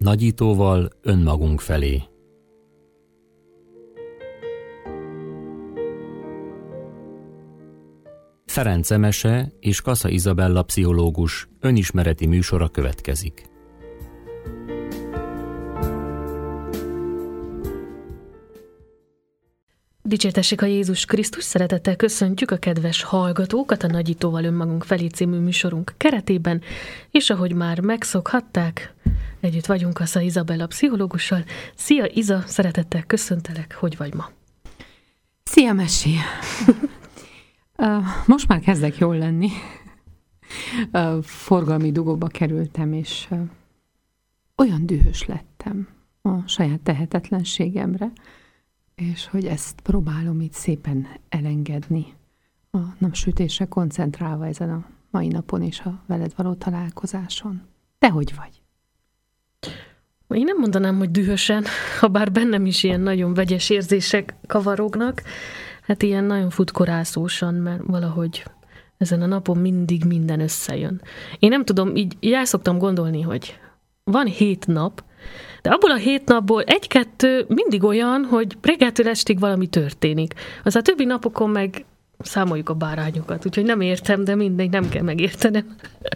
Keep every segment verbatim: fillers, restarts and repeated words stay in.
nagyítóval önmagunk felé. Ferenc Emese és Kassa Izabella pszichológus önismereti műsora következik. Dicsértessék a Jézus Krisztus, szeretettel köszöntjük a kedves hallgatókat a Nagyítóval önmagunk felé című műsorunk keretében, és ahogy már megszokhatták, együtt vagyunk Kassa Izabella pszichológussal. Szia Iza, szeretettel köszöntelek, hogy vagy ma? Szia Mesi! Most már kezdek jól lenni. Forgalmi dugóba kerültem, és olyan dühös lettem a saját tehetetlenségemre, és hogy ezt próbálom itt szépen elengedni a napsütésre koncentrálva ezen a mai napon és a veled való találkozáson. Te hogy vagy? Én nem mondanám, hogy dühösen, ha bár bennem is ilyen nagyon vegyes érzések kavarognak, hát ilyen nagyon futkorászósan, mert valahogy ezen a napon mindig minden összejön. Én nem tudom, így, így el szoktam gondolni, hogy van hét nap, de abból a hét napból egy-kettő mindig olyan, hogy reggeltől estig valami történik. Az a többi napokon meg számoljuk a bárányokat, úgyhogy nem értem, de mindegy, nem kell megértenem.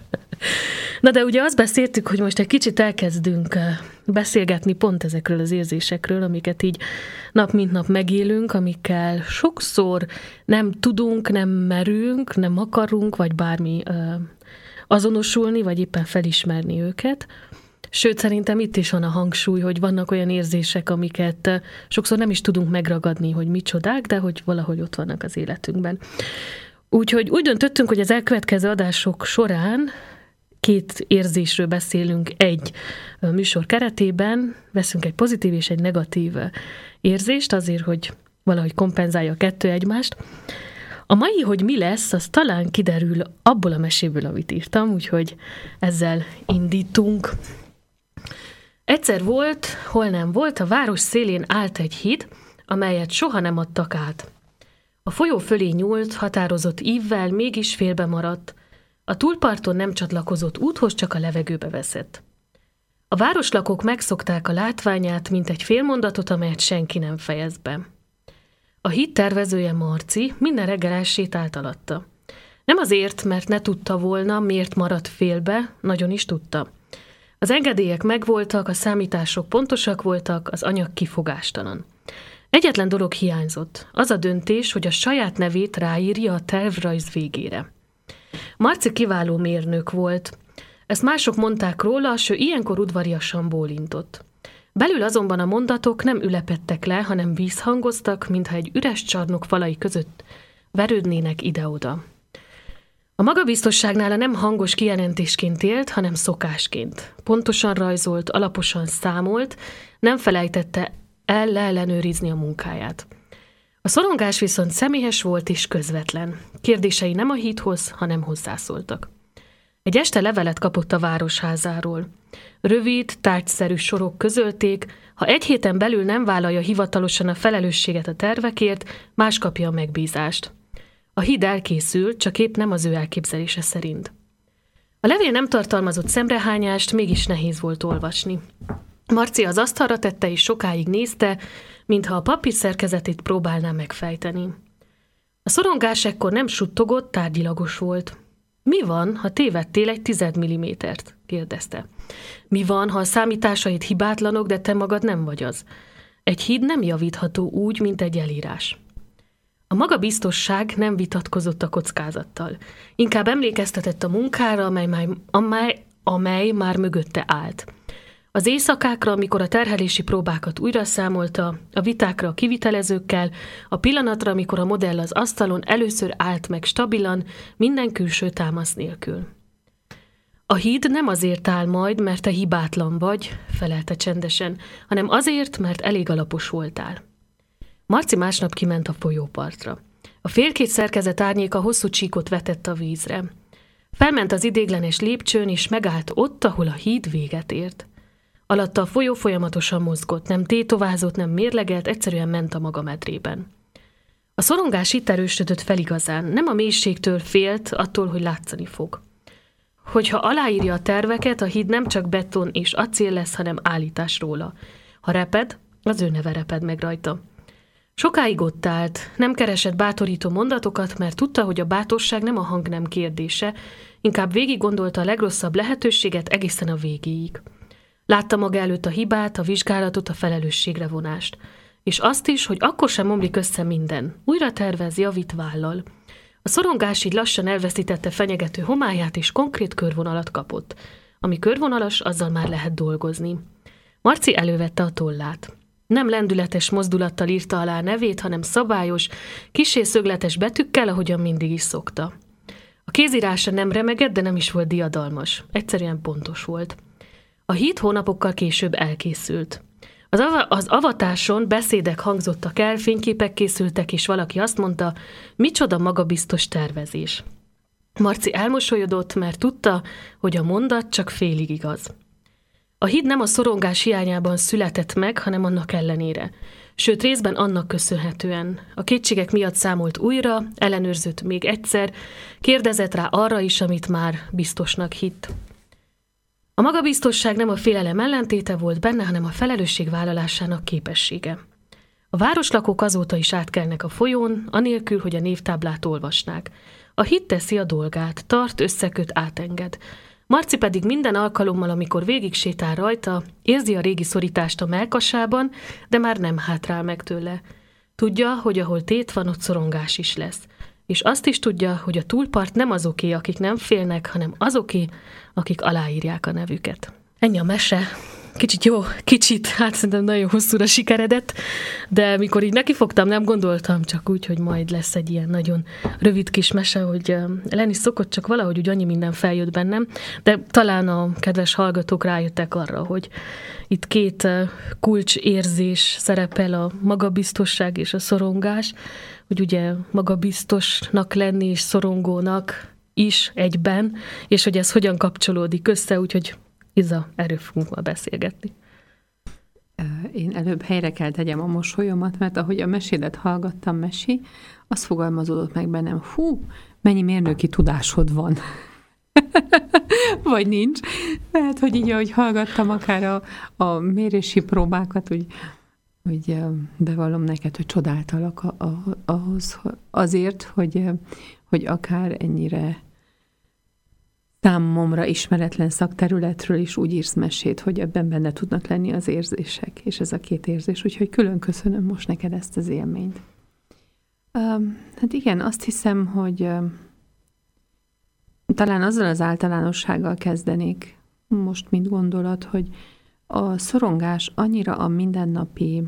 Na de ugye azt beszéltük, hogy most egy kicsit elkezdünk beszélgetni pont ezekről az érzésekről, amiket így nap mint nap megélünk, amikkel sokszor nem tudunk, nem merünk, nem akarunk, vagy bármi azonosulni, vagy éppen felismerni őket. Sőt, szerintem itt is van a hangsúly, hogy vannak olyan érzések, amiket sokszor nem is tudunk megragadni, hogy micsodák, de hogy valahogy ott vannak az életünkben. Úgyhogy úgy döntöttünk, hogy az elkövetkező adások során két érzésről beszélünk egy műsor keretében, veszünk egy pozitív és egy negatív érzést azért, hogy valahogy kompenzálja a kettő egymást. A mai, hogy mi lesz, az talán kiderül abból a meséből, amit írtam, úgyhogy ezzel indítunk. Egyszer volt, hol nem volt, a város szélén állt egy híd, amelyet soha nem adtak át. A folyó fölé nyúlt, határozott ívvel, mégis félbe maradt. A túlparton nem csatlakozott úthoz, csak a levegőbe veszett. A városlakók megszokták a látványát, mint egy félmondatot, amelyet senki nem fejez be. A híd tervezője, Marci, minden reggel elsétált alatta. Nem azért, mert ne tudta volna, miért maradt félbe, nagyon is tudta. Az engedélyek megvoltak, a számítások pontosak voltak, az anyag kifogástalan. Egyetlen dolog hiányzott, az a döntés, hogy a saját nevét ráírja a tervrajz végére. Marci kiváló mérnök volt. Ezt mások mondták róla, s ő ilyenkor udvariasan bólintott. Belül azonban a mondatok nem ülepedtek le, hanem vízhangoztak, mintha egy üres csarnok falai között verődnének ide-oda. A magabiztosságnála nem hangos kijelentésként élt, hanem szokásként. Pontosan rajzolt, alaposan számolt, nem felejtette el leellenőrizni a munkáját. A szorongás viszont személyes volt és közvetlen. Kérdései nem a hídhoz, hanem hozzászóltak. Egy este levelet kapott a városházáról. Rövid, tárgyszerű sorok közölték, ha egy héten belül nem vállalja hivatalosan a felelősséget a tervekért, más kapja a megbízást. A híd elkészült, csak épp nem az ő elképzelése szerint. A levél nem tartalmazott szemrehányást, mégis nehéz volt olvasni. Marci az asztalra tette és sokáig nézte, mintha a papír szerkezetét próbálná megfejteni. A szorongás ekkor nem suttogott, tárgyilagos volt. Mi van, ha tévedtél egy tized millimétert? Kérdezte. Mi van, ha a számításait hibátlanok, de te magad nem vagy az? Egy híd nem javítható úgy, mint egy elírás. A magabiztosság nem vitatkozott a kockázattal. Inkább emlékeztetett a munkára, amely, amely, amely már mögötte állt. Az éjszakákra, amikor a terhelési próbákat újra számolta, a vitákra a kivitelezőkkel, a pillanatra, amikor a modell az asztalon először állt meg stabilan, minden külső támasz nélkül. A híd nem azért áll majd, mert te hibátlan vagy, felelte csendesen, hanem azért, mert elég alapos voltál. Marci másnap kiment a folyópartra. A félkék szerkezet árnyéka hosszú csíkot vetett a vízre. Felment az idéglenes lépcsőn, és megállt ott, ahol a híd véget ért. Alatta a folyó folyamatosan mozgott, nem tétovázott, nem mérlegelt, egyszerűen ment a maga medrében. A szorongás itt erősödött fel igazán, nem a mélységtől félt, attól, hogy látszani fog. hogyha aláírja a terveket, a híd nem csak beton és acél lesz, hanem állítás róla. Ha reped, az ő neve reped meg rajta. Sokáig ott állt, nem keresett bátorító mondatokat, mert tudta, hogy a bátorság nem a hang nem kérdése, inkább végig gondolta a legrosszabb lehetőséget egészen a végéig. Látta maga előtt a hibát, a vizsgálatot, a felelősségre vonást. És azt is, hogy akkor sem omlik össze minden. Újra tervez, javít, vállal. A szorongás így lassan elveszítette fenyegető homályát, és konkrét körvonalat kapott. Ami körvonalas, azzal már lehet dolgozni. Marci elővette a tollát. Nem lendületes mozdulattal írta alá a nevét, hanem szabályos, kissé szögletes betűkkel, ahogyan mindig is szokta. A kézírása nem remegett, de nem is volt diadalmas. Egyszerűen pontos volt. A híd hónapokkal később elkészült. Az, av- az avatáson beszédek hangzottak el, fényképek készültek, és valaki azt mondta, micsoda magabiztos tervezés. Marci elmosolyodott, mert tudta, hogy a mondat csak félig igaz. A híd nem a szorongás hiányában született meg, hanem annak ellenére. Sőt, részben annak köszönhetően. A kétségek miatt számolt újra, ellenőrzött még egyszer, kérdezett rá arra is, amit már biztosnak hitt. A magabiztosság nem a félelem ellentéte volt benne, hanem a felelősség vállalásának képessége. A városlakók azóta is átkelnek a folyón, anélkül, hogy a névtáblát olvasnák. A hit teszi a dolgát, tart, összeköt, átenged. Marci pedig minden alkalommal, amikor végig sétál rajta, érzi a régi szorítást a mellkasában, de már nem hátrál meg tőle. Tudja, hogy ahol tét van, ott szorongás is lesz. És azt is tudja, hogy a túlpart nem azoké, akik nem félnek, hanem azoké, akik aláírják a nevüket. Ennyi a mese. Kicsit jó, kicsit, hát szerintem nagyon hosszúra sikeredett, de mikor így nekifogtam, nem gondoltam, csak úgy, hogy majd lesz egy ilyen nagyon rövid kis mese, hogy lenni szokott, csak valahogy úgy annyi minden feljött bennem, de talán a kedves hallgatók rájöttek arra, hogy itt két kulcsérzés szerepel, a magabiztosság és a szorongás, hogy ugye magabiztosnak lenni és szorongónak is egyben, és hogy ez hogyan kapcsolódik össze, úgyhogy Iza, erről fogunk ma beszélgetni. Én előbb helyre kell tegyem a mosolyomat, mert ahogy a mesédet hallgattam, Mesi, az fogalmazódott meg bennem, hú, mennyi mérnöki tudásod van. Vagy nincs. Mert, hogy így, ahogy hallgattam akár a, a mérési próbákat, úgy, úgy bevallom neked, hogy csodáltalak a, a, ahhoz, azért, hogy, hogy akár ennyire számomra ismeretlen szakterületről is úgy írsz mesét, hogy ebben benne tudnak lenni az érzések, és ez a két érzés, úgyhogy külön köszönöm most neked ezt az élményt. Um, hát igen, azt hiszem, hogy um, talán azzal az általánossággal kezdenék most, mint gondolat, hogy a szorongás annyira a mindennapi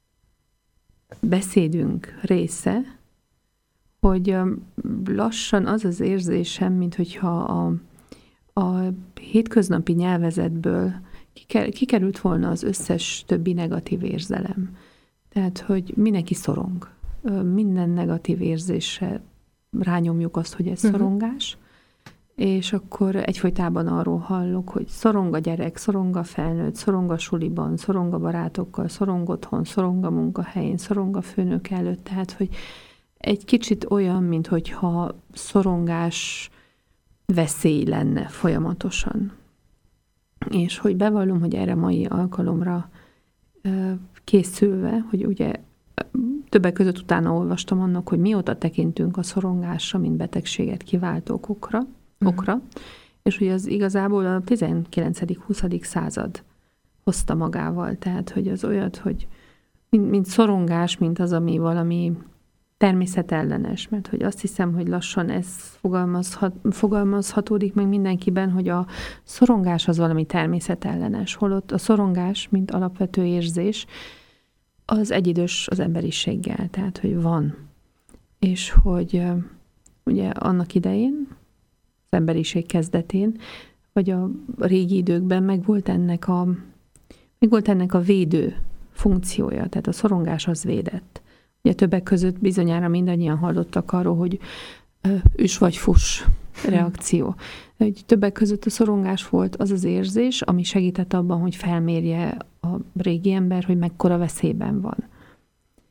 beszédünk része, hogy um, lassan az az érzésem, mint hogyha a a hétköznapi nyelvezetből kikerült volna az összes többi negatív érzelem. Tehát, hogy mindenki szorong. Minden negatív érzésre rányomjuk azt, hogy ez uh-huh. szorongás, és akkor egyfolytában arról hallok, hogy szorong a gyerek, szorong a felnőtt, szorong a suliban, szorong a barátokkal, szorong otthon, szorong a munkahelyén, szorong a főnök előtt. Tehát, hogy egy kicsit olyan, minthogyha szorongás veszély lenne folyamatosan. És hogy bevallom, hogy erre mai alkalomra készülve, hogy ugye többek között utána olvastam annak, hogy mióta tekintünk a szorongásra, mint betegséget kiváltó okra, mm. okra, és hogy az igazából a tizenkilencedik-huszadik század hozta magával. Tehát, hogy az olyat, hogy mint, mint szorongás, mint az, ami valami természetellenes, mert hogy azt hiszem, hogy lassan ez fogalmazhat, fogalmazhatódik meg mindenkiben, hogy a szorongás az valami természetellenes, holott a szorongás, mint alapvető érzés, az egyidős az emberiséggel, tehát, hogy van. És hogy ugye annak idején, az emberiség kezdetén, vagy a régi időkben megvolt ennek a, megvolt ennek a védő funkciója, tehát a szorongás az védett. Ugye többek között bizonyára mindannyian hallottak arról, hogy üs vagy fuss reakció. Hogy többek között a szorongás volt az az érzés, ami segített abban, hogy felmérje a régi ember, hogy mekkora veszélyben van.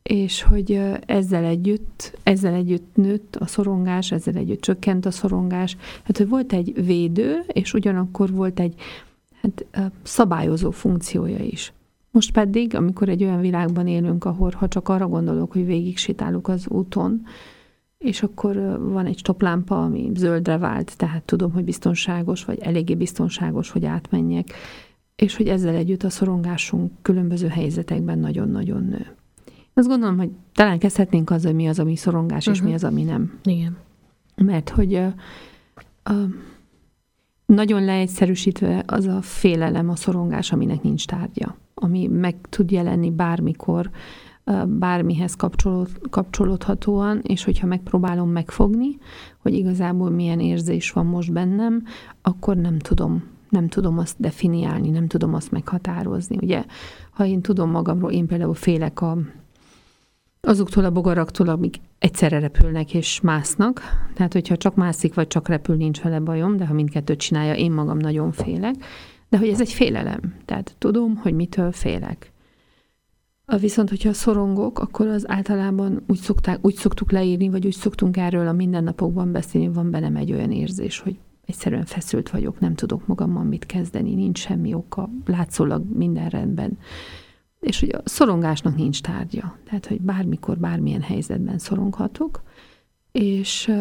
és hogy ezzel együtt, ezzel együtt nőtt a szorongás, ezzel együtt csökkent a szorongás. Hát, hogy volt egy védő, és ugyanakkor volt egy hát, szabályozó funkciója is. Most pedig, amikor egy olyan világban élünk, ahol ha csak arra gondolok, hogy végig sétálok az úton, és akkor van egy stoplámpa, ami zöldre vált, tehát tudom, hogy biztonságos, vagy eléggé biztonságos, hogy átmenjek, és hogy ezzel együtt a szorongásunk különböző helyzetekben nagyon-nagyon nő. Azt gondolom, hogy talán kezdhetnénk azzal, hogy mi az, ami szorongás, uh-huh. és mi az, ami nem. Igen. Mert hogy uh, uh, nagyon leegyszerűsítve az a félelem, a szorongás, aminek nincs tárgya, ami meg tud jelenni bármikor, uh, bármihez kapcsolód, kapcsolódhatóan, és hogyha megpróbálom megfogni, hogy igazából milyen érzés van most bennem, akkor nem tudom nem tudom azt definiálni, nem tudom azt meghatározni. Ugye, ha én tudom magamról, én például félek a, azoktól a bogaraktól, amik egyszerre repülnek és másznak. Tehát, hogyha csak mászik, vagy csak repül, nincs vele bajom, de ha mindkettőt csinálja, én magam nagyon félek. De hogy ez egy félelem. Tehát tudom, hogy mitől félek. Viszont, hogyha szorongok, akkor az általában úgy, szokták, úgy szoktuk leírni, vagy úgy szoktunk erről a mindennapokban beszélni, van bennem egy olyan érzés, hogy egyszerűen feszült vagyok, nem tudok magammal mit kezdeni, nincs semmi oka, látszólag minden rendben. És hogy a szorongásnak nincs tárgya. Tehát, hogy bármikor, bármilyen helyzetben szoronghatok, és,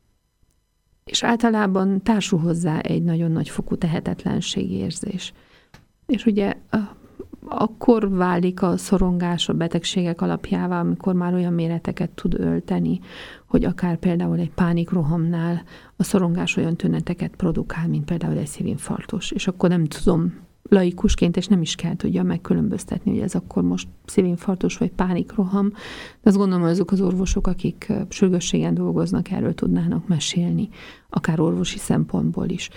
és általában társul hozzá egy nagyon nagy fokú tehetetlenségérzés. És ugye akkor válik a szorongás a betegségek alapjává, amikor már olyan méreteket tud ölteni, hogy akár például egy pánikrohamnál a szorongás olyan tüneteket produkál, mint például egy szívinfarktus. És akkor nem tudom laikusként, és nem is kell tudja megkülönböztetni, hogy ez akkor most szívinfarktus vagy pánikroham. De azt gondolom, hogy azok az orvosok, akik sürgősségen dolgoznak, erről tudnának mesélni, akár orvosi szempontból is.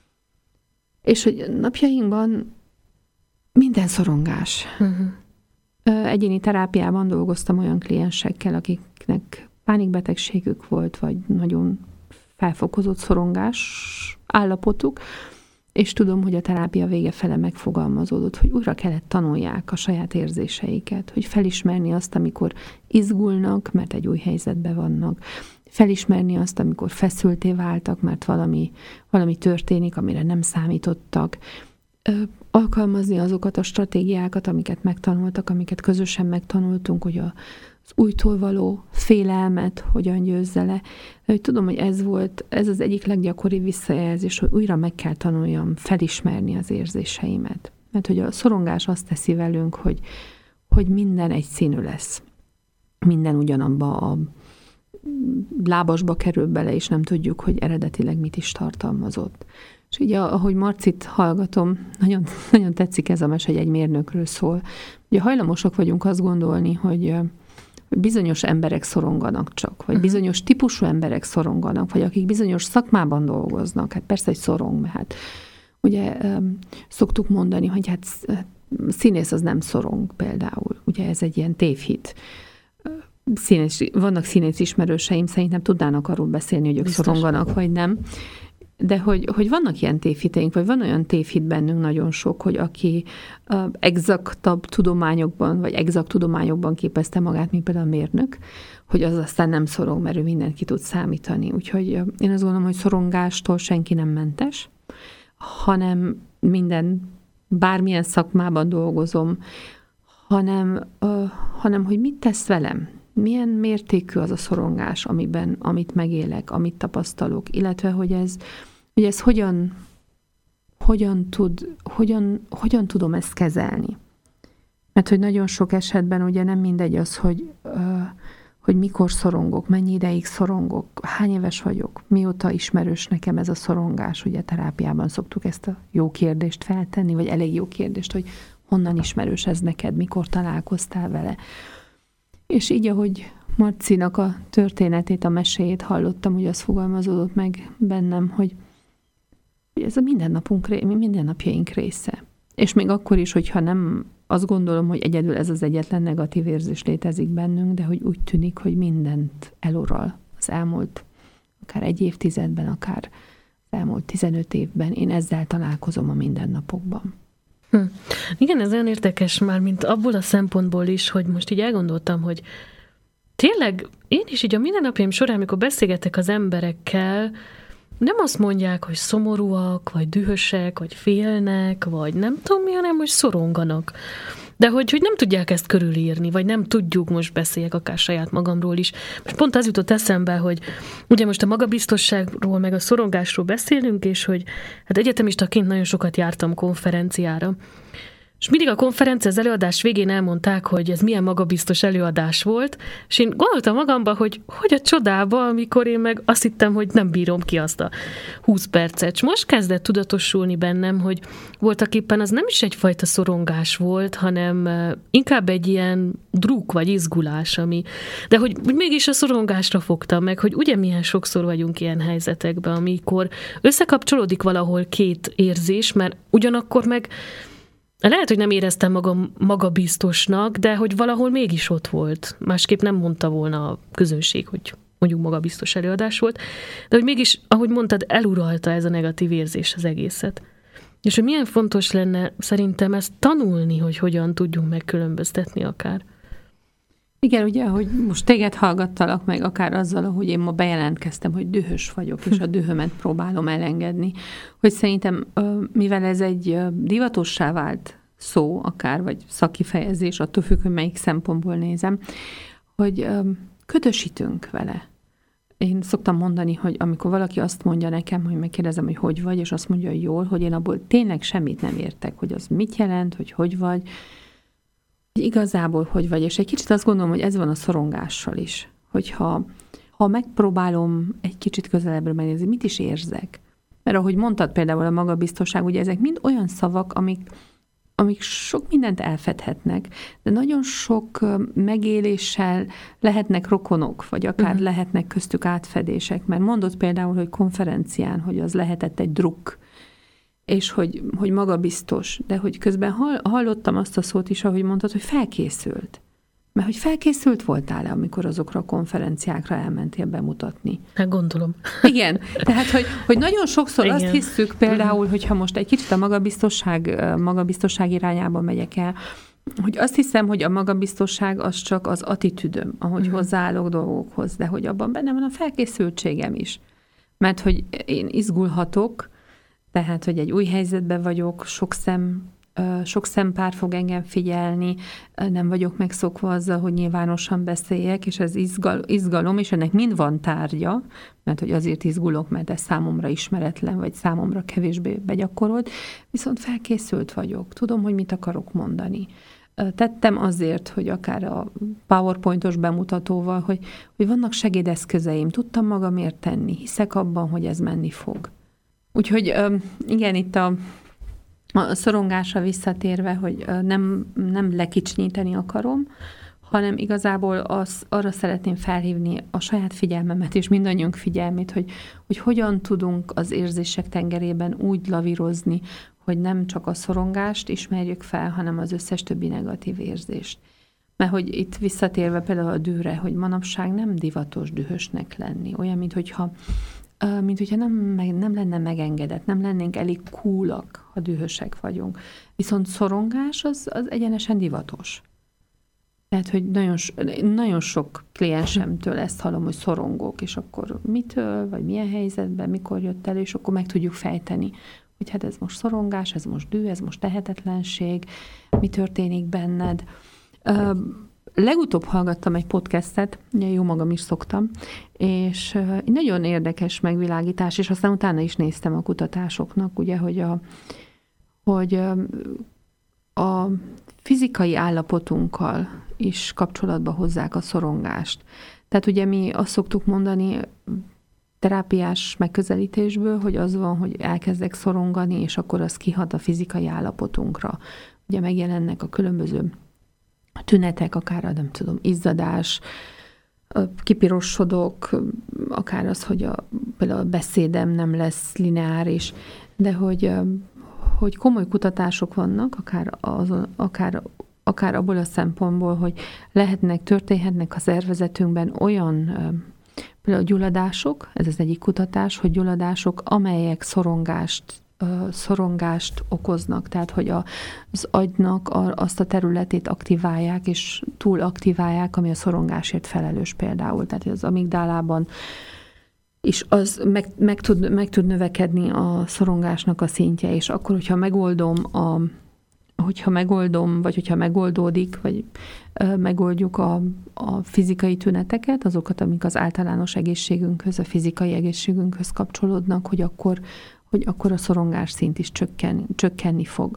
És hogy napjainkban minden szorongás. Uh-huh. Egyéni terápiában dolgoztam olyan kliensekkel, akiknek pánikbetegségük volt, vagy nagyon felfokozott szorongás állapotuk, és tudom, hogy a terápia vége fele megfogalmazódott, hogy újra kellett tanulják a saját érzéseiket, hogy felismerni azt, amikor izgulnak, mert egy új helyzetben vannak, felismerni azt, amikor feszülté váltak, mert valami, valami történik, amire nem számítottak, alkalmazni azokat a stratégiákat, amiket megtanultak, amiket közösen megtanultunk, hogy az újtól való félelmet hogyan győzze le. Hogy tudom, hogy ez volt, ez az egyik leggyakoribb visszajelzés, hogy újra meg kell tanuljam felismerni az érzéseimet. Mert hogy a szorongás azt teszi velünk, hogy, hogy minden egyszínű lesz. Minden ugyanabba a lábasba kerül bele, és nem tudjuk, hogy eredetileg mit is tartalmazott. És így, ahogy Marcit hallgatom, nagyon, nagyon tetszik ez a mese, hogy egy mérnökről szól. Ugye hajlamosak vagyunk azt gondolni, hogy, hogy bizonyos emberek szoronganak csak, vagy bizonyos típusú emberek szoronganak, vagy akik bizonyos szakmában dolgoznak. Hát persze, hogy szorong, mert hát ugye szoktuk mondani, hogy hát színész az nem szorong például. Ugye ez egy ilyen tévhit. Színész, vannak színész ismerőseim, szerintem tudnának arról beszélni, hogy ők biztos szoronganak, vagy nem. De hogy, hogy vannak ilyen tévhiteink, vagy van olyan tévhit bennünk nagyon sok, hogy aki uh, exaktabb tudományokban, vagy exakt tudományokban képezte magát, mint például a mérnök, hogy az aztán nem szorong, mert ő mindent ki tud számítani. Úgyhogy uh, én azt gondolom, hogy szorongástól senki nem mentes, hanem minden, bármilyen szakmában dolgozom, hanem, uh, hanem hogy mit tesz velem. Milyen mértékű az a szorongás, amiben, amit megélek, amit tapasztalok, illetve hogy ez, hogy ez hogyan, hogyan, tud, hogyan, hogyan tudom ezt kezelni. Mert hogy nagyon sok esetben ugye nem mindegy az, hogy, hogy mikor szorongok, mennyi ideig szorongok, hány éves vagyok, mióta ismerős nekem ez a szorongás. Ugye terápiában szoktuk ezt a jó kérdést feltenni, vagy elég jó kérdést, hogy honnan ismerős ez neked, mikor találkoztál vele. És így, ahogy Marcinak a történetét, a meséjét hallottam, hogy az fogalmazódott meg bennem, hogy ez a mindennapunk, mindennapjaink része. És még akkor is, hogyha nem azt gondolom, hogy egyedül ez az egyetlen negatív érzés létezik bennünk, de hogy úgy tűnik, hogy mindent eloral az elmúlt akár egy évtizedben, akár az elmúlt tizenöt évben. Én ezzel találkozom a mindennapokban. Hm. Igen, ez olyan érdekes már, mint abból a szempontból is, hogy most így elgondoltam, hogy tényleg én is így a mindennapjaim során, amikor beszélgetek az emberekkel, nem azt mondják, hogy szomorúak, vagy dühösek, vagy félnek, vagy nem tudom mi, hanem hogy szoronganak. De hogy, hogy nem tudják ezt körülírni, vagy nem tudjuk, most beszéljek akár saját magamról is. Most pont az jutott eszembe, hogy ugye most a magabiztosságról, meg a szorongásról beszélünk, és hogy hát egyetemistaként nagyon sokat jártam konferenciára. És mindig a konferencia, az előadás végén elmondták, hogy ez milyen magabiztos előadás volt, és én gondoltam magamba, hogy hogy a csodába, amikor én meg azt hittem, hogy nem bírom ki azt a húsz percet. És most kezdett tudatosulni bennem, hogy voltak éppen az nem is egyfajta szorongás volt, hanem inkább egy ilyen druk vagy izgulás, ami... De hogy mégis a szorongásra fogtam meg, hogy ugye milyen sokszor vagyunk ilyen helyzetekben, amikor összekapcsolódik valahol két érzés, mert ugyanakkor meg lehet, hogy nem éreztem magam magabiztosnak, de hogy valahol mégis ott volt. Másképp nem mondta volna a közönség, hogy mondjuk magabiztos előadás volt, de hogy mégis, ahogy mondtad, eluralta ez a negatív érzés az egészet. És hogy milyen fontos lenne szerintem ezt tanulni, hogy hogyan tudjunk megkülönböztetni akár. Igen, ugye, hogy most téged hallgattalak meg, akár azzal, ahogy én ma bejelentkeztem, hogy dühös vagyok, és a dühömet próbálom elengedni, hogy szerintem, mivel ez egy divatossá vált szó, akár, vagy szakkifejezés, attól függ, hogy melyik szempontból nézem, hogy ködösítünk vele. Én szoktam mondani, hogy amikor valaki azt mondja nekem, hogy megkérdezem, hogy hogy vagy, és azt mondja, hogy jól, hogy én abból tényleg semmit nem értek, hogy az mit jelent, hogy hogy vagy, igazából hogy vagy, és egy kicsit azt gondolom, hogy ez van a szorongással is, hogyha ha megpróbálom egy kicsit közelebbre megnézni, mit is érzek. Mert ahogy mondtad például a magabiztosság, ugye ezek mind olyan szavak, amik, amik sok mindent elfedhetnek, de nagyon sok megéléssel lehetnek rokonok, vagy akár uh-huh. lehetnek köztük átfedések, mert mondott például, hogy konferencián, hogy az lehetett egy druk, és hogy, hogy magabiztos, de hogy közben hallottam azt a szót is, ahogy mondtad, hogy felkészült. Mert hogy felkészült voltál-e, amikor azokra a konferenciákra elmentél bemutatni? Hát gondolom. Igen, tehát, hogy, hogy nagyon sokszor Igen. azt hisszük például, hogyha most egy kicsit a magabiztosság, magabiztosság irányába megyek el, hogy azt hiszem, hogy a magabiztosság az csak az attitűdöm, ahogy uh-huh. hozzáállok dolgokhoz, de hogy abban benne van a felkészültségem is. Mert hogy én izgulhatok, tehát, hogy egy új helyzetben vagyok, sok szem, sok szempár fog engem figyelni, nem vagyok megszokva azzal, hogy nyilvánosan beszéljek, és ez izgal, izgalom, és ennek mind van tárgya, mert hogy azért izgulok, mert ez számomra ismeretlen, vagy számomra kevésbé begyakorolt, viszont felkészült vagyok, tudom, hogy mit akarok mondani. Tettem azért, hogy akár a PowerPointos bemutatóval, hogy, hogy vannak segédeszközeim, tudtam magamért tenni, hiszek abban, hogy ez menni fog. Úgyhogy igen, itt a, a szorongásra visszatérve, hogy nem, nem lekicsnyíteni akarom, hanem igazából az, arra szeretném felhívni a saját figyelmemet és mindannyiunk figyelmét, hogy, hogy hogyan tudunk az érzések tengerében úgy lavírozni, hogy nem csak a szorongást ismerjük fel, hanem az összes többi negatív érzést. Mert hogy itt visszatérve például a dühre, hogy manapság nem divatos dühösnek lenni, olyan, mint hogyha mint hogyha nem, nem lenne megengedett, nem lennénk elég coolak, ha dühösek vagyunk. Viszont szorongás az, az egyenesen divatos. Tehát, hogy nagyon, nagyon sok kliensemtől ezt hallom, hogy szorongok, és akkor mitől, vagy milyen helyzetben, mikor jött el, és akkor meg tudjuk fejteni, hogy hát ez most szorongás, ez most düh, ez most tehetetlenség, mi történik benned. Legutóbb hallgattam egy podcastet, jó magam is szoktam, és nagyon érdekes megvilágítás, és aztán utána is néztem a kutatásoknak, ugye, hogy a, hogy a fizikai állapotunkkal is kapcsolatba hozzák a szorongást. Tehát ugye mi azt szoktuk mondani terápiás megközelítésből, hogy az van, hogy elkezdek szorongani, és akkor az kihat a fizikai állapotunkra. Ugye megjelennek a különböző tünetek, akár a, nem tudom, izzadás, kipirosodok, akár az, hogy a, például a beszédem nem lesz lineáris, de hogy, hogy komoly kutatások vannak, akár, azon, akár, akár abból a szempontból, hogy lehetnek, történhetnek a szervezetünkben olyan például gyulladások, ez az egyik kutatás, hogy gyulladások, amelyek szorongást szorongást okoznak, tehát hogy az agynak azt a területét aktiválják, és túl aktiválják, ami a szorongásért felelős például. Tehát az amigdálában és az meg, meg, tud, meg tud növekedni a szorongásnak a szintje, és akkor, hogyha megoldom a hogyha megoldom, vagy hogyha megoldódik, vagy ö, megoldjuk a, a fizikai tüneteket, azokat, amik az általános egészségünkhöz, a fizikai egészségünkhöz kapcsolódnak, hogy akkor, hogy akkor a szorongás szint is csökken, csökkenni fog.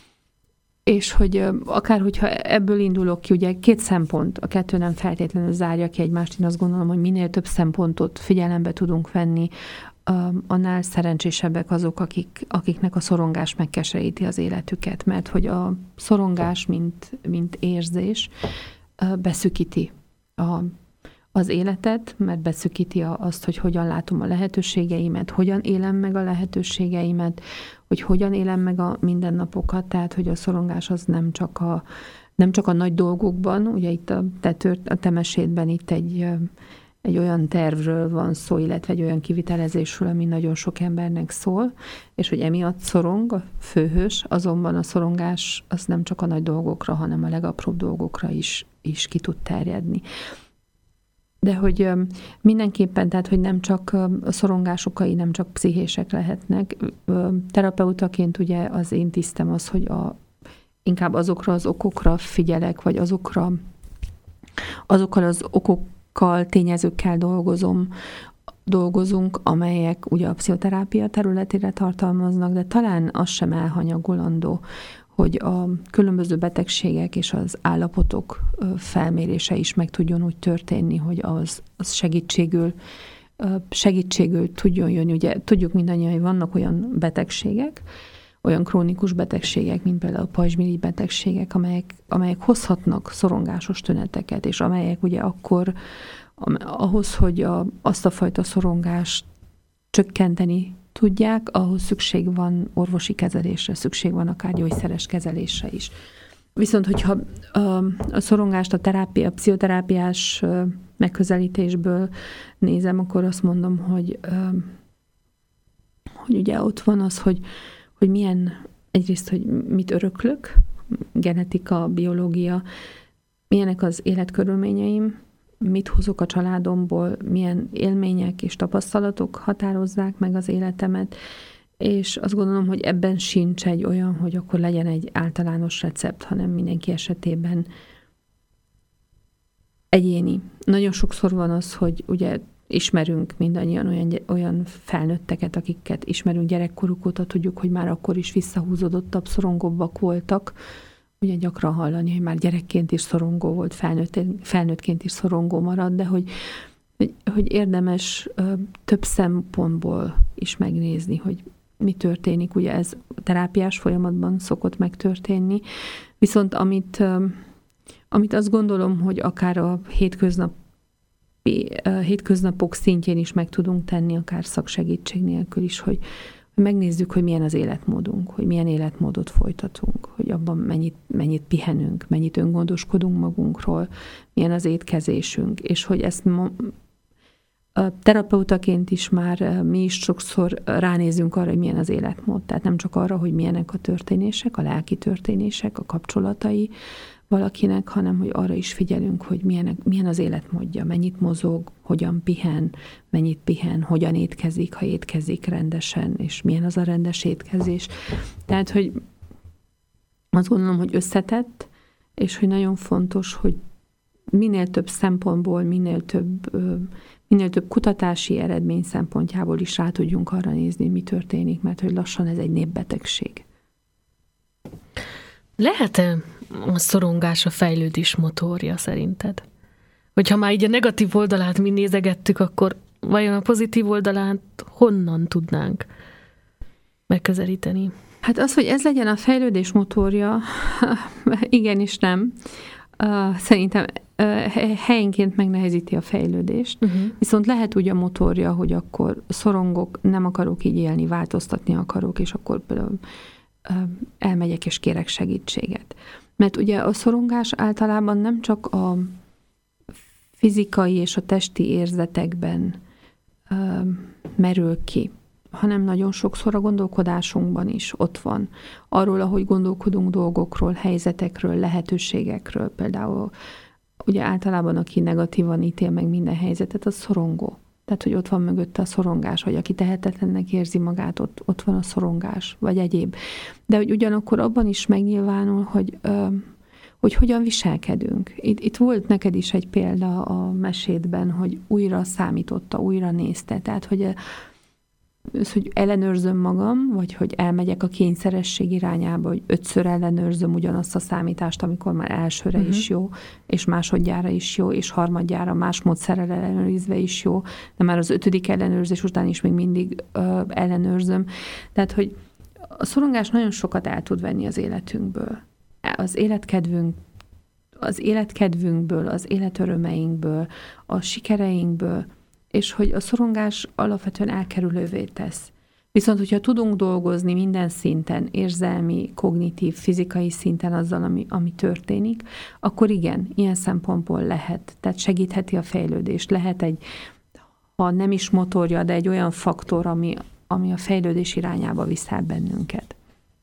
És hogy ö, akár, hogyha ebből indulok ki, ugye két szempont, a kettő nem feltétlenül zárja ki egymást, én azt gondolom, hogy minél több szempontot figyelembe tudunk venni, annál szerencsésebbek azok, akik, akiknek a szorongás megkeseríti az életüket, mert hogy a szorongás, mint, mint érzés, beszűkíti a, az életet, mert beszűkíti azt, hogy hogyan látom a lehetőségeimet, hogyan élem meg a lehetőségeimet, hogy hogyan élem meg a mindennapokat, tehát hogy a szorongás az nem csak a, nem csak a nagy dolgokban, ugye itt a, te, a te mesédben itt egy Egy olyan tervről van szó, illetve egy olyan kivitelezésről, ami nagyon sok embernek szól, és hogy emiatt szorong a főhős, azonban a szorongás az nem csak a nagy dolgokra, hanem a legapróbb dolgokra is, is ki tud terjedni. De hogy mindenképpen, tehát, hogy nem csak a szorongás okai, nem csak pszichések lehetnek. Terapeutaként ugye az én tisztem az, hogy a, inkább azokra az okokra figyelek, vagy azokra, azokkal az okok, tényezőkkel dolgozom, dolgozunk, amelyek ugye a pszichoterápia területére tartalmaznak, de talán az sem elhanyagolandó, hogy a különböző betegségek és az állapotok felmérése is meg tudjon úgy történni, hogy az, az segítségül, segítségül tudjon jönni. Ugye tudjuk mindannyian, hogy vannak olyan betegségek, olyan krónikus betegségek, mint például a pajzsmirigy betegségek, amelyek, amelyek hozhatnak szorongásos tüneteket, és amelyek ugye akkor ahhoz, hogy a, azt a fajta szorongást csökkenteni tudják, ahhoz szükség van orvosi kezelésre, szükség van akár gyógyszeres kezelésre is. Viszont, hogyha a, a szorongást a terápia, a pszichoterápiás megközelítésből nézem, akkor azt mondom, hogy, hogy ugye ott van az, hogy hogy milyen, egyrészt, hogy mit öröklök, genetika, biológia, milyenek az életkörülményeim, mit hozok a családomból, milyen élmények és tapasztalatok határozzák meg az életemet, és azt gondolom, hogy ebben sincs egy olyan, hogy akkor legyen egy általános recept, hanem mindenki esetében egyéni. Nagyon sokszor van az, hogy ugye ismerünk mindannyian olyan, olyan felnőtteket, akiket ismerünk gyerekkoruk óta, tudjuk, hogy már akkor is visszahúzódottabb, szorongóbbak voltak. Ugye gyakran hallani, hogy már gyerekként is szorongó volt, felnőtt, felnőttként is szorongó marad, de hogy, hogy, hogy érdemes több szempontból is megnézni, hogy mi történik. Ugye ez terápiás folyamatban szokott megtörténni. Viszont amit, amit azt gondolom, hogy akár a hétköznap hétköznapok szintjén is meg tudunk tenni, akár szaksegítség nélkül is, hogy, hogy megnézzük, hogy milyen az életmódunk, hogy milyen életmódot folytatunk, hogy abban mennyit, mennyit pihenünk, mennyit öngondoskodunk magunkról, milyen az étkezésünk, és hogy ezt a terapeutaként is már mi is sokszor ránézünk arra, hogy milyen az életmód. Tehát nem csak arra, hogy milyenek a történések, a lelki történések, a kapcsolatai valakinek, hanem hogy arra is figyelünk, hogy milyen, milyen az életmódja, mennyit mozog, hogyan pihen, mennyit pihen, hogyan étkezik, ha étkezik rendesen, és milyen az a rendes étkezés. Tehát, hogy azt gondolom, hogy összetett, és hogy nagyon fontos, hogy minél több szempontból, minél több, minél több kutatási eredmény szempontjából is rá tudjunk arra nézni, mi történik, mert hogy lassan ez egy népbetegség. Lehet-e a szorongás a fejlődés motorja szerinted? Hogyha már így a negatív oldalát mi nézegettük, akkor vajon a pozitív oldalát honnan tudnánk megközelíteni? Hát az, hogy ez legyen a fejlődés motorja, igenis nem. Szerintem helyenként megnehezíti a fejlődést, uh-huh. Viszont lehet úgy a motorja, hogy akkor szorongok, nem akarok így élni, változtatni akarok, és akkor például elmegyek és kérek segítséget. Mert ugye a szorongás általában nem csak a fizikai és a testi érzetekben uh, merül ki. hanem nagyon sokszor a gondolkodásunkban is ott van. Arról, ahogy gondolkodunk dolgokról, helyzetekről, lehetőségekről. Például ugye általában, aki negatívan ítél meg minden helyzetet, az szorongó. Tehát, hogy ott van mögötte a szorongás, vagy aki tehetetlennek érzi magát, ott, ott van a szorongás, vagy egyéb. De hogy ugyanakkor abban is megnyilvánul, hogy, ö, hogy hogyan viselkedünk. Itt, itt volt neked is egy példa a mesédben, hogy újra számította, újra nézte. Tehát, hogy, ez, hogy ellenőrzöm magam, vagy hogy elmegyek a kényszeresség irányába, hogy ötször ellenőrzöm ugyanazt a számítást, amikor már elsőre uh-huh. is jó, és másodjára is jó, és harmadjára más módszerrel ellenőrizve is jó, de már az ötödik ellenőrzés után is még mindig ö, ellenőrzöm. Tehát, hogy a szorongás nagyon sokat el tud venni az életünkből. Az életkedvünk, az életkedvünkből, az életörömeinkből, a sikereinkből, és hogy a szorongás alapvetően elkerülővé tesz. Viszont, hogyha tudunk dolgozni minden szinten, érzelmi, kognitív, fizikai szinten azzal, ami, ami történik, akkor igen, ilyen szempontból lehet. Tehát segítheti a fejlődést. Lehet egy, ha nem is motorja, de egy olyan faktor, ami, ami a fejlődés irányába visz el bennünket.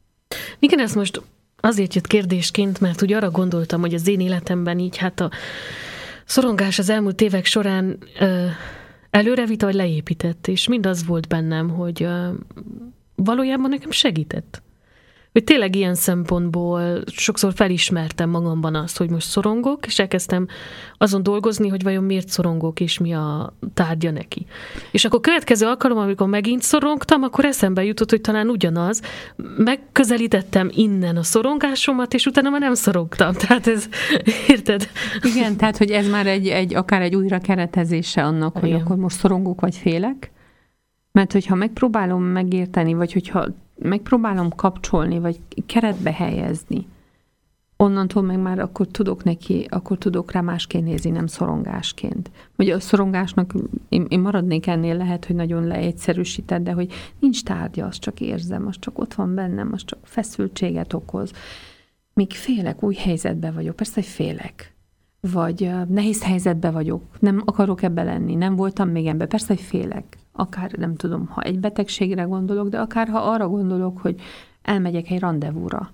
Igen, ez most azért jött kérdésként, mert úgy arra gondoltam, hogy az én életemben így hát a szorongás az elmúlt évek során ö, előrevitt, vagy leépített, és mindaz volt bennem, hogy ö, valójában nekem segített. Hogy tényleg ilyen szempontból sokszor felismertem magamban azt, hogy most szorongok, és elkezdtem azon dolgozni, hogy vajon miért szorongok, és mi a tárgya neki. És akkor következő alkalom, amikor megint szorongtam, akkor eszembe jutott, hogy talán ugyanaz. Megközelítettem innen a szorongásomat, és utána már nem szorongtam. Tehát ez, érted? Igen, tehát hogy ez már egy, egy akár egy újra keretezése annak, hogy igen, akkor most szorongok vagy félek. Mert hogyha megpróbálom megérteni, vagy hogyha megpróbálom kapcsolni, vagy keretbe helyezni, onnantól meg már akkor tudok neki, akkor tudok rá másként nézni, nem szorongásként. Ugye a szorongásnak, én, én maradnék ennél, lehet, hogy nagyon leegyszerűsített, de hogy nincs tárgya, az csak érzem, az csak ott van bennem, az csak feszültséget okoz. Míg félek, új helyzetben vagyok, persze, hogy félek. Vagy uh, nehéz helyzetben vagyok, nem akarok ebbe lenni, nem voltam még ebbe, persze, hogy félek. Akár nem tudom, ha egy betegségre gondolok, de akár ha arra gondolok, hogy elmegyek egy randevúra.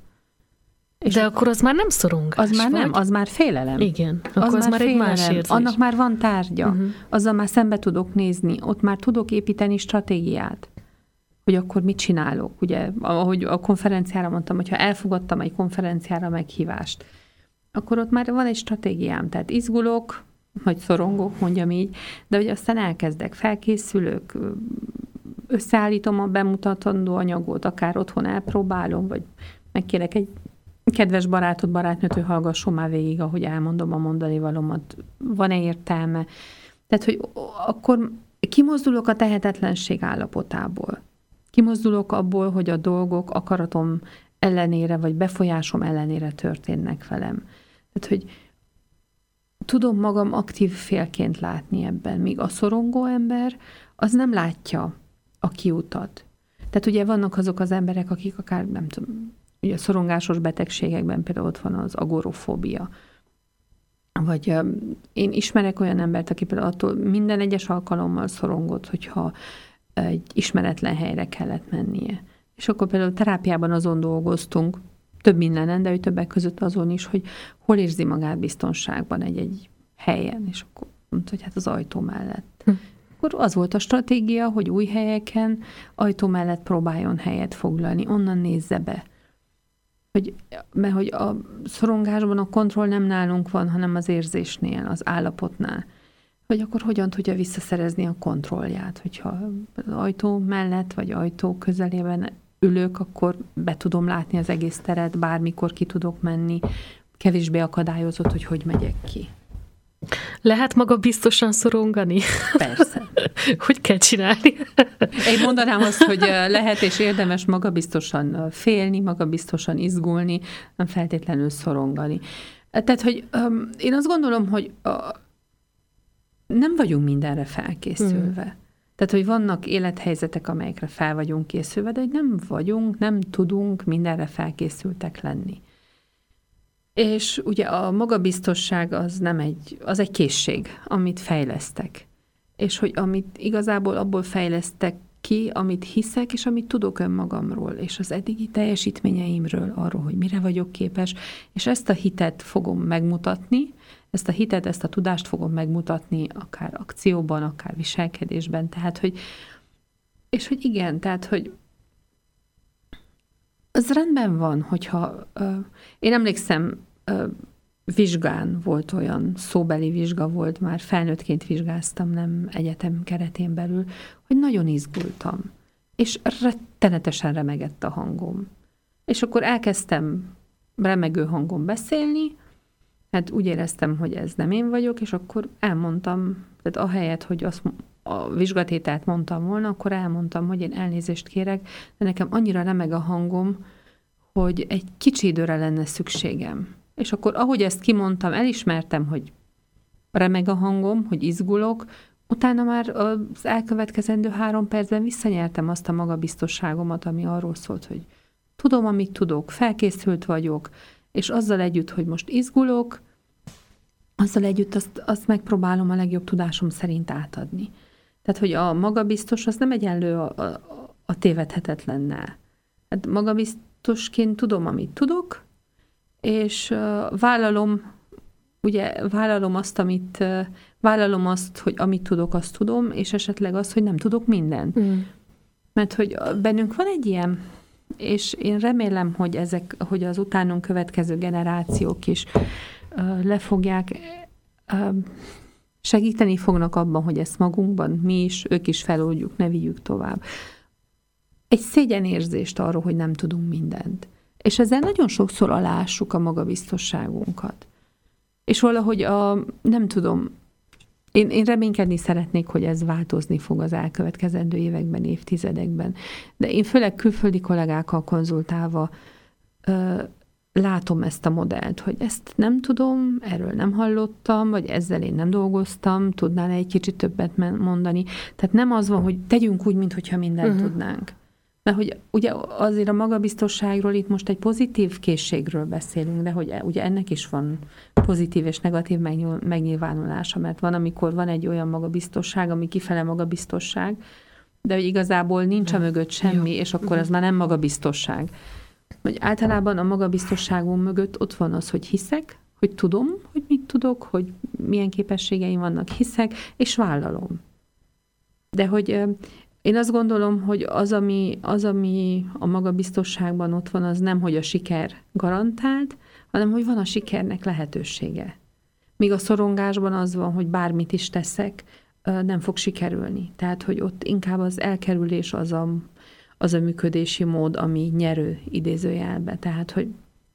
És de akkor az már nem szorongás, Az már vagy? nem, az már félelem. Igen, akkor az, az már, már egy félelem. más érzés. Annak már van tárgya, uh-huh. azzal már szembe tudok nézni, ott már tudok építeni stratégiát, hogy akkor mit csinálok. Ugye, ahogy a konferenciára mondtam, hogyha elfogadtam egy konferenciára meghívást, akkor ott már van egy stratégiám, tehát izgulok, vagy szorongok, mondjam így, de hogy aztán elkezdek, felkészülök, összeállítom a bemutatandó anyagot, akár otthon elpróbálom, vagy megkérek egy kedves barátot, barátnőt, hogy hallgasson már végig, ahogy elmondom a mondani valómat, van-e értelme. Tehát, hogy akkor kimozdulok a tehetetlenség állapotából. Kimozdulok abból, hogy a dolgok akaratom ellenére, vagy befolyásom ellenére történnek velem. Tehát, hogy tudom magam aktív félként látni ebben, míg a szorongó ember az nem látja a kiutat. Tehát ugye vannak azok az emberek, akik akár, nem tudom, ugye a szorongásos betegségekben például ott van az agorafóbia. Vagy um, én ismerek olyan embert, aki például attól minden egyes alkalommal szorongott, hogyha egy ismeretlen helyre kellett mennie. És akkor például terápiában azon dolgoztunk, több mindenen, de ő többek között azon is, hogy hol érzi magát biztonságban egy-egy helyen, és akkor mondta, hogy hát az ajtó mellett. Hm. Akkor az volt a stratégia, hogy új helyeken ajtó mellett próbáljon helyet foglalni, onnan nézze be. Hogy, mert hogy a szorongásban a kontroll nem nálunk van, hanem az érzésnél, az állapotnál. Hogy akkor hogyan tudja visszaszerezni a kontrollját, hogyha az ajtó mellett, vagy ajtó közelében ülök, akkor be tudom látni az egész teret, bármikor ki tudok menni, kevésbé akadályozott, hogy hogy megyek ki. Lehet maga biztosan szorongani? Persze. Hogy kell csinálni? Én mondanám azt, hogy lehet és érdemes magabiztosan félni, magabiztosan izgulni, nem feltétlenül szorongani. Tehát, hogy um, én azt gondolom, hogy uh, nem vagyunk mindenre felkészülve. Hmm. Tehát, hogy vannak élethelyzetek, amelyekre fel vagyunk készülve, de hogy nem vagyunk, nem tudunk mindenre felkészültek lenni. És ugye a magabiztosság az nem egy, az egy készség, amit fejlesztek. És hogy amit igazából abból fejlesztek ki, amit hiszek, és amit tudok önmagamról, és az eddigi teljesítményeimről, arról, hogy mire vagyok képes, és ezt a hitet fogom megmutatni, ezt a hitet, ezt a tudást fogom megmutatni, akár akcióban, akár viselkedésben, tehát, hogy és hogy igen, tehát, hogy az rendben van, hogyha uh, én emlékszem, uh, vizsgán volt olyan, szóbeli vizsga volt, már felnőttként vizsgáztam, nem egyetem keretén belül, hogy nagyon izgultam, és rettenetesen remegett a hangom. És akkor elkezdtem remegő hangon beszélni, hát úgy éreztem, hogy ez nem én vagyok, és akkor elmondtam, tehát ahelyett, hogy azt a vizsgatételt mondtam volna, akkor elmondtam, hogy én elnézést kérek, de nekem annyira remeg a hangom, hogy egy kicsi időre lenne szükségem. És akkor, ahogy ezt kimondtam, elismertem, hogy remeg a hangom, hogy izgulok, utána már az elkövetkezendő három percben visszanyertem azt a magabiztosságomat, ami arról szólt, hogy tudom, amit tudok, felkészült vagyok, és azzal együtt, hogy most izgulok, azzal együtt azt, azt megpróbálom a legjobb tudásom szerint átadni. Tehát, hogy a magabiztos, az nem egyenlő a, a, a tévedhetetlennel. Hát magabiztosként tudom, amit tudok, és uh, vállalom, ugye vállalom azt, amit, uh, vállalom azt, hogy amit tudok, azt tudom, és esetleg azt, hogy nem tudok mindent. Mm. Mert hogy bennünk van egy ilyen, és én remélem, hogy ezek, hogy az utánunk következő generációk is uh, le fogják, uh, segíteni fognak abban, hogy ezt magunkban mi is, ők is feloldjuk, ne vigyük tovább. Egy szégyenérzést arról, hogy nem tudunk mindent. És ezzel nagyon sokszor aláássuk a magabiztosságunkat. És valahogy a, nem tudom, én, én reménykedni szeretnék, hogy ez változni fog az elkövetkezendő években, évtizedekben. De én főleg külföldi kollégákkal konzultálva ö, látom ezt a modellt, hogy ezt nem tudom, erről nem hallottam, vagy ezzel én nem dolgoztam, tudnál egy kicsit többet mondani. Tehát nem az van, hogy tegyünk úgy, mintha mindent uh-huh. tudnánk. Mert hogy ugye azért a magabiztosságról itt most egy pozitív készségről beszélünk, de hogy ugye ennek is van pozitív és negatív megnyilvánulása, mert van, amikor van egy olyan magabiztosság, ami kifele magabiztosság, de hogy igazából nincs a mögött semmi, és akkor az már nem magabiztosság. Hogy általában a magabiztosságom mögött ott van az, hogy hiszek, hogy tudom, hogy mit tudok, hogy milyen képességeim vannak, hiszek, és vállalom. De hogy én azt gondolom, hogy az ami, az, ami a magabiztosságban ott van, az nem, hogy a siker garantált, hanem, hogy van a sikernek lehetősége. Míg a szorongásban az van, hogy bármit is teszek, nem fog sikerülni. Tehát, hogy ott inkább az elkerülés az a, az a működési mód, ami nyerő idézőjelbe. Tehát, hogy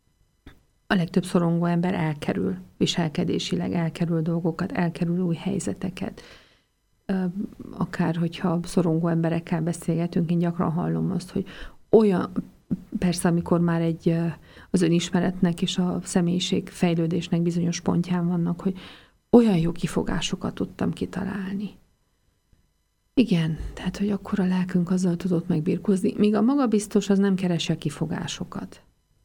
a legtöbb szorongó ember elkerül, viselkedésileg elkerül dolgokat, elkerül új helyzeteket. Akár, hogyha szorongó emberekkel beszélgetünk, én gyakran hallom azt, hogy olyan, persze, amikor már egy az önismeretnek és a személyiség fejlődésnek bizonyos pontján vannak, hogy olyan jó kifogásokat tudtam kitalálni. Igen, tehát, hogy akkor a lelkünk azzal tudott megbirkózni, míg a magabiztos az nem keresi a kifogásokat.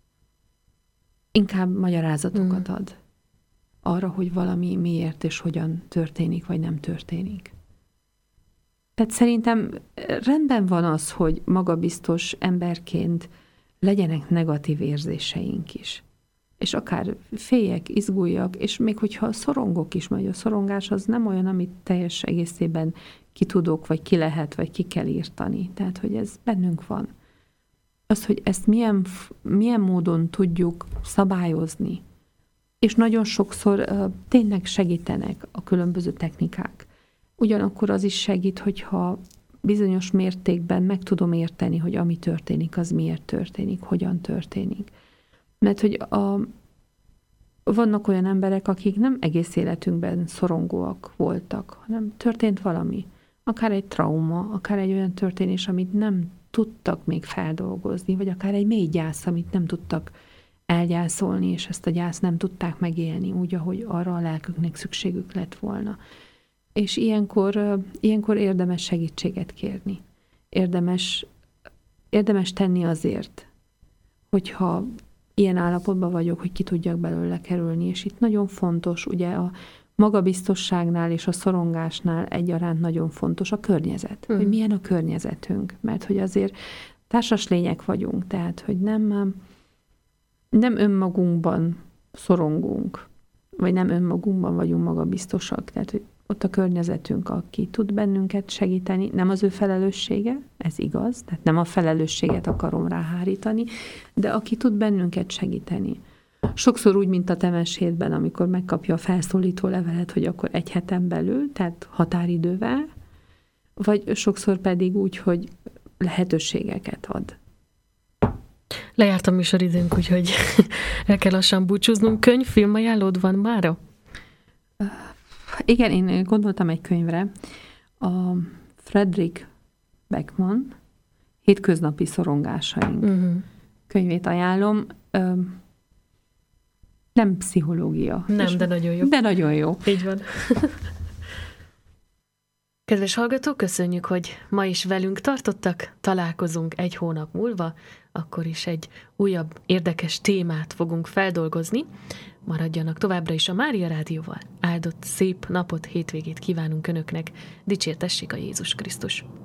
Inkább magyarázatokat ad arra, hogy valami miért és hogyan történik, vagy nem történik. Tehát szerintem rendben van az, hogy magabiztos emberként legyenek negatív érzéseink is. És akár féljek, izguljak, és még hogyha szorongok is, mert a szorongás az nem olyan, amit teljes egészében ki tudok, vagy ki lehet, vagy ki kell írtani. Tehát, hogy ez bennünk van. Az, hogy ezt milyen, milyen módon tudjuk szabályozni, és nagyon sokszor uh, tényleg segítenek a különböző technikák. Ugyanakkor az is segít, hogyha bizonyos mértékben meg tudom érteni, hogy ami történik, az miért történik, hogyan történik. Mert hogy a, vannak olyan emberek, akik nem egész életünkben szorongóak voltak, hanem történt valami. Akár egy trauma, akár egy olyan történés, amit nem tudtak még feldolgozni, vagy akár egy mély gyász, amit nem tudtak elgyászolni, és ezt a gyászt nem tudták megélni úgy, ahogy arra a lelküknek szükségük lett volna. És ilyenkor, ilyenkor érdemes segítséget kérni. Érdemes, érdemes tenni azért, hogyha ilyen állapotban vagyok, hogy ki tudjak belőle kerülni. És itt nagyon fontos ugye a magabiztosságnál és a szorongásnál egyaránt nagyon fontos a környezet, mm. hogy milyen a környezetünk, mert hogy azért társas lények vagyunk, tehát hogy nem, nem önmagunkban szorongunk, vagy nem önmagunkban vagyunk magabiztosak, tehát hogy ott a környezetünk, aki tud bennünket segíteni, nem az ő felelőssége, ez igaz, tehát nem a felelősséget akarom ráhárítani, de aki tud bennünket segíteni. Sokszor úgy, mint a te mesédben, amikor megkapja a felszólító levelet, hogy akkor egy heten belül, tehát határidővel, vagy sokszor pedig úgy, hogy lehetőségeket ad. Lejárt a műsoridőnk, úgyhogy el kell lassan búcsúznunk. Könyv, filmajánlód van mára? Uh, igen, én gondoltam egy könyvre. A Fredrik Backman Hétköznapi szorongásaink uh-huh. könyvét ajánlom. Uh, nem pszichológia. Nem, de nagyon jó. De nagyon jó. Így van. Kedves hallgatók, köszönjük, hogy ma is velünk tartottak. Találkozunk egy hónap múlva, akkor is egy újabb érdekes témát fogunk feldolgozni. Maradjanak továbbra is a Mária Rádióval. Áldott szép napot, hétvégét kívánunk Önöknek. Dicsértessék a Jézus Krisztus!